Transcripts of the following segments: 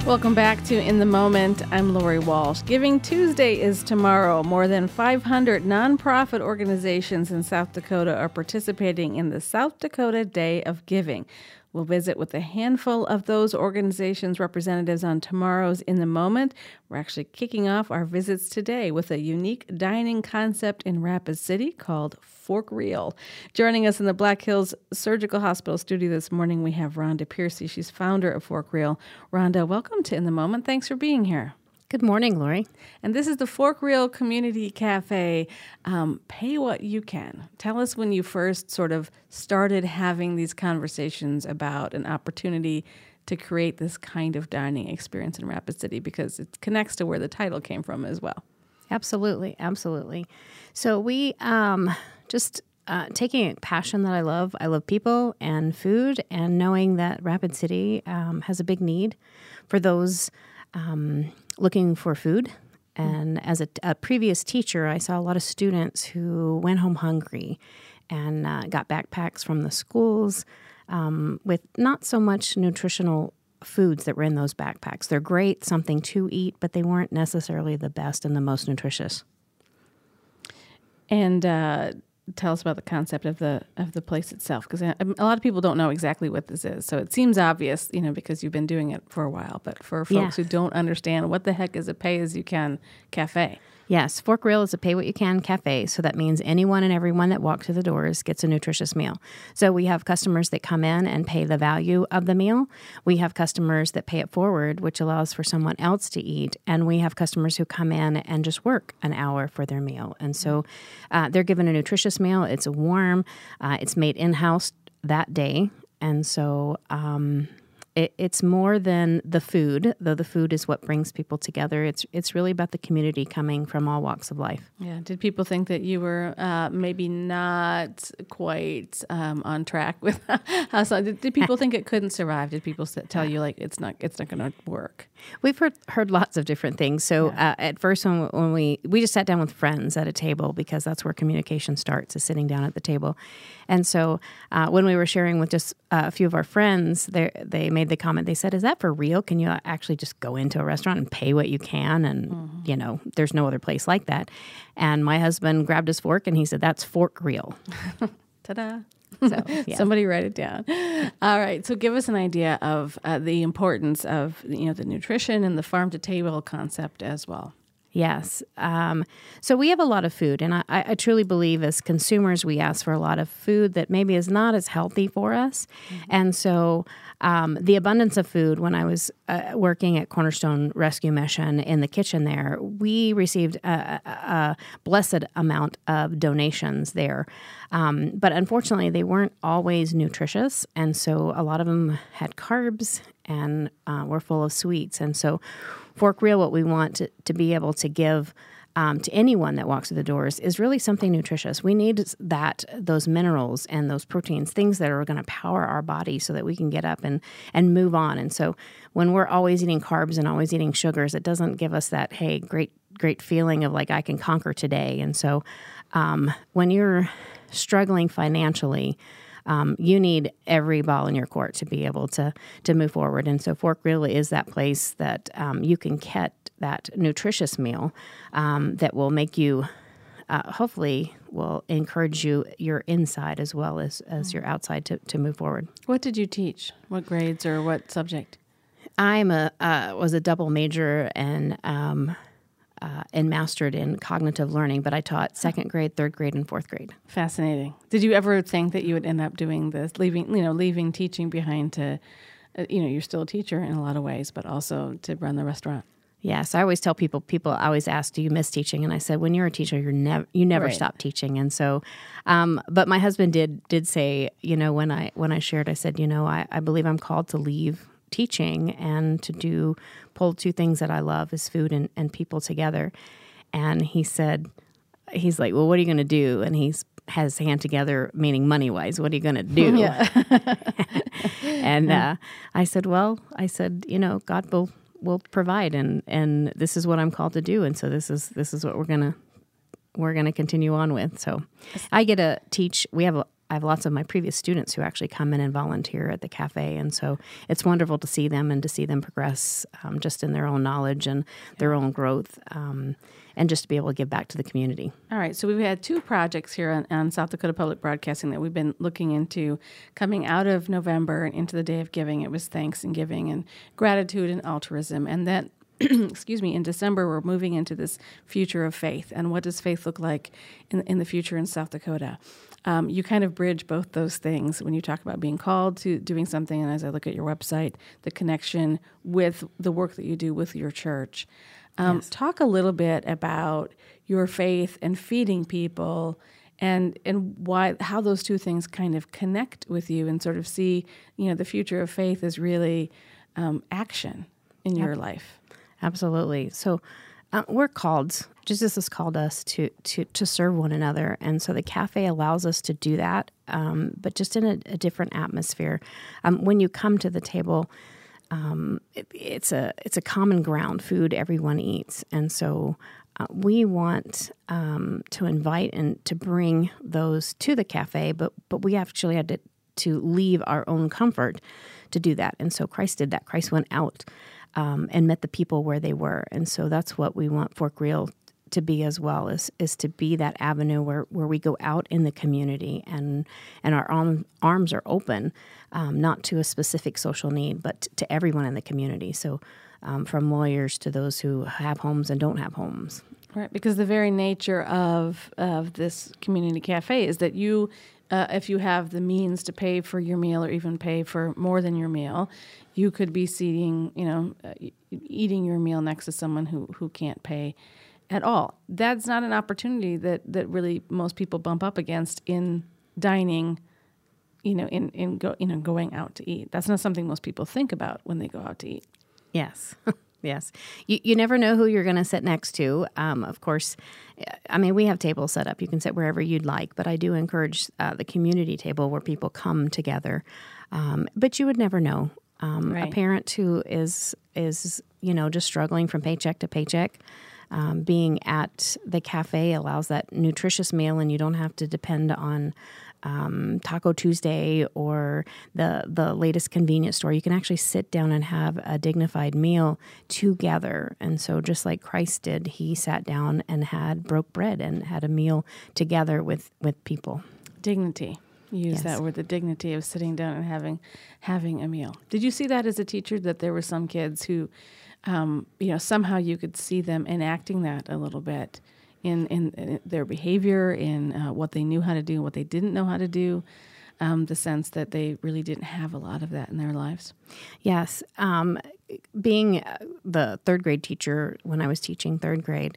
Welcome back to In the Moment. I'm Lori Walsh. Giving Tuesday is tomorrow. More than 500 nonprofit organizations in South Dakota are participating in the South Dakota Day of Giving. We'll visit with a handful of those organizations' representatives on tomorrow's In the Moment. We're actually kicking off our visits today with a unique dining concept in Rapid City called Fork Real. Joining us in the Black Hills Surgical Hospital studio this morning, we have Rhonda Piercy. She's founder of Fork Real. Rhonda, welcome to In the Moment. Thanks for being here. Good morning, Lori. And this is the Fork Real Community Cafe. Pay what you can. Tell us when you first sort of started having these conversations about an opportunity to create this kind of dining experience in Rapid City, because it connects to where the title came from as well. Absolutely, absolutely. So we taking a passion that I love. I love people and food, and knowing that Rapid City has a big need for those looking for food. And as a previous teacher, I saw a lot of students who went home hungry and got backpacks from the schools with not so much nutritional foods that were in those backpacks. They're great, something to eat, but they weren't necessarily the best and the most nutritious. And tell us about the concept of the place itself, because a lot of people don't know exactly what this is. So it seems obvious, because you've been doing it for a while. But for folks who don't understand, what the heck is a pay-as-you-can cafe? Yes, Fork Real is a pay-what-you-can cafe, so that means anyone and everyone that walks through the doors gets a nutritious meal. So we have customers that come in and pay the value of the meal. We have customers that pay it forward, which allows for someone else to eat. And we have customers who come in and just work an hour for their meal. And so they're given a nutritious meal. It's warm. It's made in-house that day. And so it's more than the food, though the food is what brings people together. It's really about the community coming from all walks of life. Yeah. Did people think that you were maybe not quite on track with how? Did people think it couldn't survive? Did people tell you like it's not going to work? We've heard lots of different things. So at first, when we just sat down with friends at a table, because that's where communication starts, is sitting down at the table. And so when we were sharing with just a few of our friends, they made the comment. They said, "Is that for real? Can you actually just go into a restaurant and pay what you can? And there's no other place like that." And my husband grabbed his fork and he said, "That's Fork Real." Ta-da! So, yeah. Somebody write it down. All right. So give us an idea of the importance of the nutrition and the farm to table concept as well. Yes. So we have a lot of food, and I truly believe as consumers we ask for a lot of food that maybe is not as healthy for us. Mm-hmm. And so the abundance of food, when I was working at Cornerstone Rescue Mission in the kitchen there, we received a blessed amount of donations there. But unfortunately, they weren't always nutritious, and so a lot of them had carbs and were full of sweets. And so Fork Real, what we want to be able to give to anyone that walks through the doors is really something nutritious. We need those minerals and those proteins, things that are going to power our body so that we can get up and move on. And so when we're always eating carbs and always eating sugars, it doesn't give us that, hey, great feeling of like I can conquer today. And so when you're struggling financially, you need every ball in your court to be able to move forward. And so Fork Real is that place that you can get that nutritious meal that will make you, hopefully will encourage your inside as well as your outside to move forward. What did you teach? What grades or what subject? Was a double major and mastered in cognitive learning, but I taught second grade, third grade, and fourth grade. Fascinating. Did you ever think that you would end up doing this, leaving teaching behind to, you're still a teacher in a lot of ways, but also to run the restaurant? Yes, I always tell people always ask, "Do you miss teaching?" And I said, "When you're a teacher, you never right. stop teaching." And so, but my husband did say, when I shared, I said, I believe I'm called to leave teaching and to pull two things that I love is food and people together. And he's like, "Well, what are you going to do?" And he's has his hand together, meaning money-wise. "What are you going to do?" Yeah. And I said, God will provide, and this is what I'm called to do, and so this is what we're gonna continue on with. So I get to teach. We have I have lots of my previous students who actually come in and volunteer at the cafe. And so it's wonderful to see them and to see them progress just in their own knowledge and their own growth. And just to be able to give back to the community. All right. So we've had two projects here on South Dakota Public Broadcasting that we've been looking into coming out of November and into the Day of Giving. It was Thanksgiving and gratitude and altruism. And then, excuse me, in December, we're moving into this future of faith. And what does faith look like in the future in South Dakota? You kind of bridge both those things when you talk about being called to doing something. And as I look at your website, the connection with the work that you do with your church. Yes. Talk a little bit about your faith and feeding people and how those two things kind of connect with you and sort of see, the future of faith is really action in your life. Absolutely. So we're called, Jesus has called us to serve one another. And so the cafe allows us to do that, but just in a different atmosphere. When you come to the table, it's a common ground, food everyone eats. And so we want to invite and to bring those to the cafe, but we actually had to leave our own comfort to do that. And so Christ did that. Christ went out and met the people where they were. And so that's what we want Fork Real to be as well, is to be that avenue where we go out in the community and our arms are open, not to a specific social need, but to everyone in the community. So from lawyers to those who have homes and don't have homes. Right, because the very nature of this community cafe is that you, if you have the means to pay for your meal or even pay for more than your meal, you could be eating your meal next to someone who can't pay at all. That's not an opportunity that really most people bump up against in dining, going out to eat. That's not something most people think about when they go out to eat. Yes. Yes. You never know who you're going to sit next to. Of course, we have tables set up. You can sit wherever you'd like, but I do encourage the community table where people come together. But you would never know. Right. A parent who is just struggling from paycheck to paycheck, being at the cafe allows that nutritious meal, and you don't have to depend on Taco Tuesday or the latest convenience store. You can actually sit down and have a dignified meal together. And so just like Christ did, he sat down and broke bread and had a meal together with people. Dignity. Use that word, the dignity of sitting down and having a meal. Did you see that as a teacher, that there were some kids who somehow you could see them enacting that a little bit in their behavior, in what they knew how to do, what they didn't know how to do, the sense that they really didn't have a lot of that in their lives? Yes. Being the third grade teacher, when I was teaching third grade,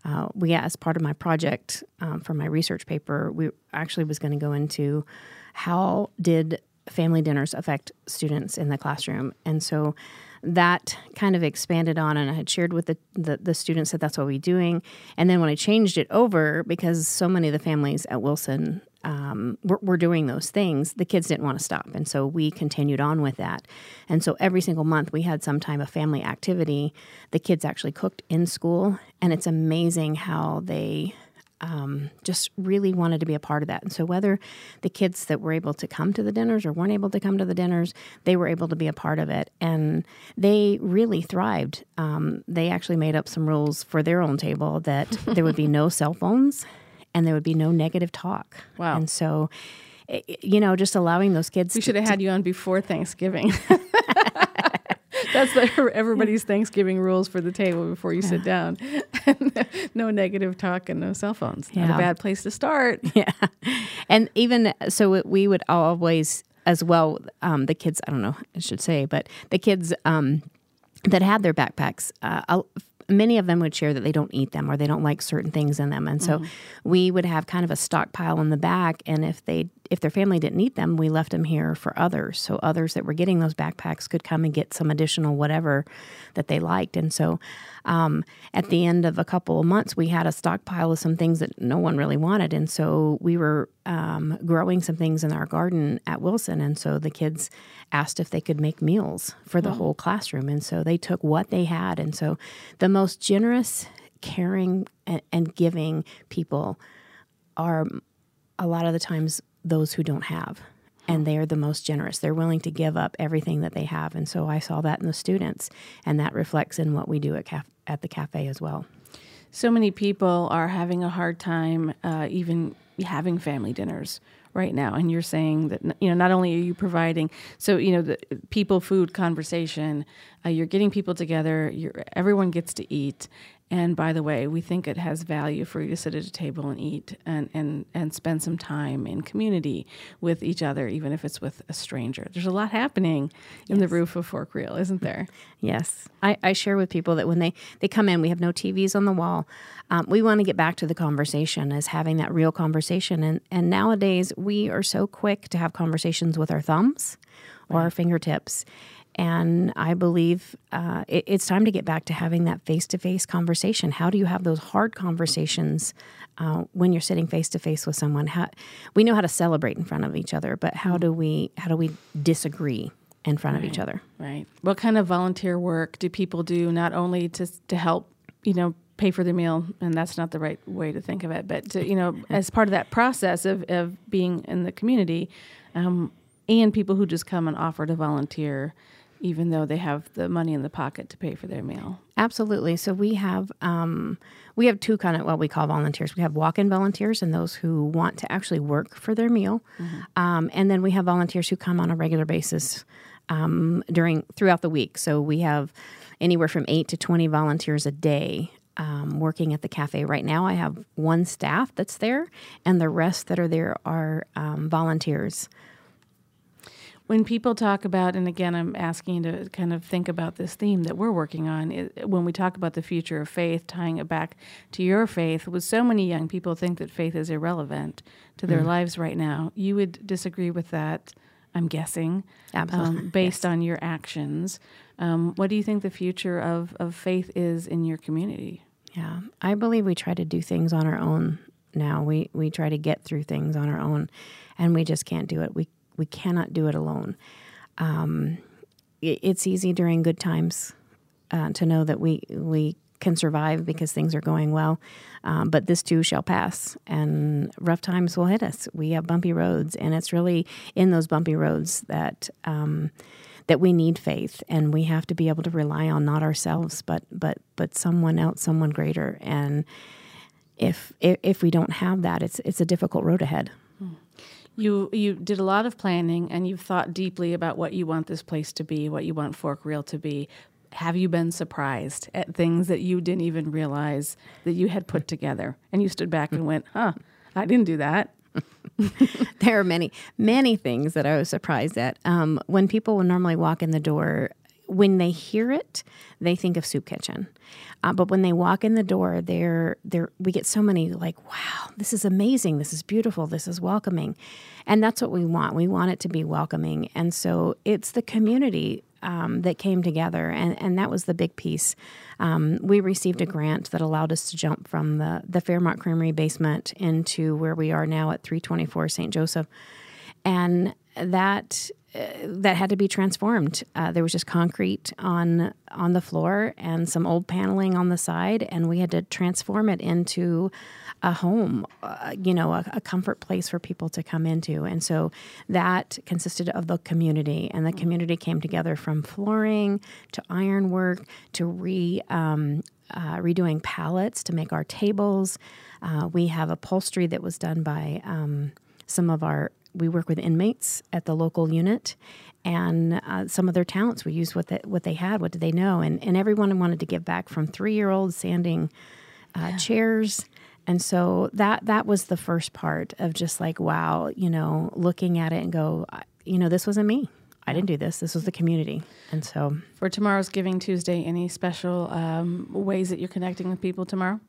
as part of my project for my research paper, we actually was going to go into how did family dinners affect students in the classroom. And so that kind of expanded on, and I had shared with the students that that's what we're doing. And then when I changed it over, because so many of the families at Wilson were doing those things, the kids didn't want to stop. And so we continued on with that. And so every single month we had some time of family activity. The kids actually cooked in school, and it's amazing how they just really wanted to be a part of that. And so whether the kids that were able to come to the dinners or weren't able to come to the dinners, they were able to be a part of it. And they really thrived. They actually made up some rules for their own table that there would be no cell phones and there would be no negative talk. Wow. And so, just allowing those kids We should have had you on before Thanksgiving. That's everybody's Thanksgiving rules for the table before you sit down. No negative talk and no cell phones. Not a bad place to start. Yeah. And even so, we would always, as well, the kids, I don't know, I should say, but the kids that had their backpacks, many of them would share that they don't eat them or they don't like certain things in them. And so we would have kind of a stockpile in the back. And if their family didn't eat them, we left them here for others. So others that were getting those backpacks could come and get some additional whatever that they liked. And so at the end of a couple of months, we had a stockpile of some things that no one really wanted. And so we were growing some things in our garden at Wilson. And so the kids asked if they could make meals for the whole classroom. And so they took what they had. And so the most generous, caring, and giving people are a lot of the times those who don't have. And they are the most generous. They're willing to give up everything that they have. And so I saw that in the students, and that reflects in what we do at the cafe as well. So many people are having a hard time even having family dinners right now. And you're saying that, not only are you providing, the people, food, conversation, you're getting people together, everyone gets to eat. And by the way, we think it has value for you to sit at a table and eat and spend some time in community with each other, even if it's with a stranger. There's a lot happening in the roof of Fork Reel, isn't there? Yes. I share with people that when they come in, we have no TVs on the wall. We want to get back to the conversation as having that real conversation. And nowadays, we are so quick to have conversations with our thumbs or our fingertips. And I believe it's time to get back to having that face-to-face conversation. How do you have those hard conversations when you're sitting face-to-face with someone? We know how to celebrate in front of each other, but how do we disagree in front of each other? Right. What kind of volunteer work do people do, not only to help, pay for their meal, and that's not the right way to think of it, but to, as part of that process of being in the community, and people who just come and offer to volunteer, even though they have the money in the pocket to pay for their meal. Absolutely. So we have two kind of what we call volunteers. We have walk-in volunteers and those who want to actually work for their meal. Mm-hmm. And then we have volunteers who come on a regular basis throughout the week. So we have anywhere from 8 to 20 volunteers a day working at the cafe. Right now I have one staff that's there, and the rest that are there are volunteers. When people talk about, and again, I'm asking you to kind of think about this theme that we're working on, when we talk about the future of faith, tying it back to your faith, with so many young people think that faith is irrelevant to their lives right now. You would disagree with that, I'm guessing, based on your actions. What do you think the future of faith is in your community? Yeah, I believe we try to do things on our own now. We try to get through things on our own, and we just can't do it. We cannot do it alone. It's easy during good times to know that we can survive because things are going well, but this too shall pass, and rough times will hit us. We have bumpy roads, and it's really in those bumpy roads that we need faith, and we have to be able to rely on not ourselves, but someone else, someone greater. And if we don't have that, it's a difficult road ahead. You did a lot of planning, and you've thought deeply about what you want this place to be, what you want Fork Reel to be. Have you been surprised at things that you didn't even realize that you had put together? And you stood back and went, I didn't do that. There are many, many things that I was surprised at. When people would normally walk in the door, when they hear it, they think of Soup Kitchen. But when they walk in the door, we get so many like, wow, this is amazing. This is beautiful. This is welcoming. And that's what we want. We want it to be welcoming. And so it's the community that came together. And that was the big piece. We received a grant that allowed us to jump from the Fairmont Creamery basement into where we are now at 324 St. Joseph. And that had to be transformed. There was just concrete on the floor and some old paneling on the side, and we had to transform it into a home, a comfort place for people to come into. And so that consisted of the community, and the community came together from flooring to ironwork to redoing pallets to make our tables. We have upholstery that was done by we work with inmates at the local unit, and some of their talents. We used what they had, what did they know, and everyone wanted to give back, from 3-year-olds sanding chairs. And so that was the first part of just like, wow, looking at it and go, this wasn't me. I didn't do this. This was the community. And so for tomorrow's Giving Tuesday, any special ways that you're connecting with people tomorrow?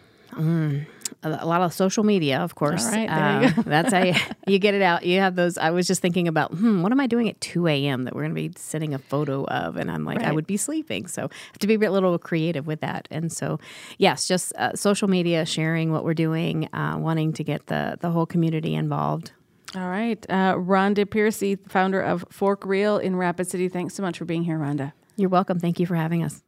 A lot of social media, of course. All right, there you go. That's how you get it out. You have those. I was just thinking about, what am I doing at 2 a.m. that we're going to be sending a photo of? And I'm like, right. I would be sleeping. So I have to be a little creative with that. And so, yes, just social media, sharing what we're doing, wanting to get the whole community involved. All right. Rhonda Piercy, founder of Fork Reel in Rapid City. Thanks so much for being here, Rhonda. You're welcome. Thank you for having us.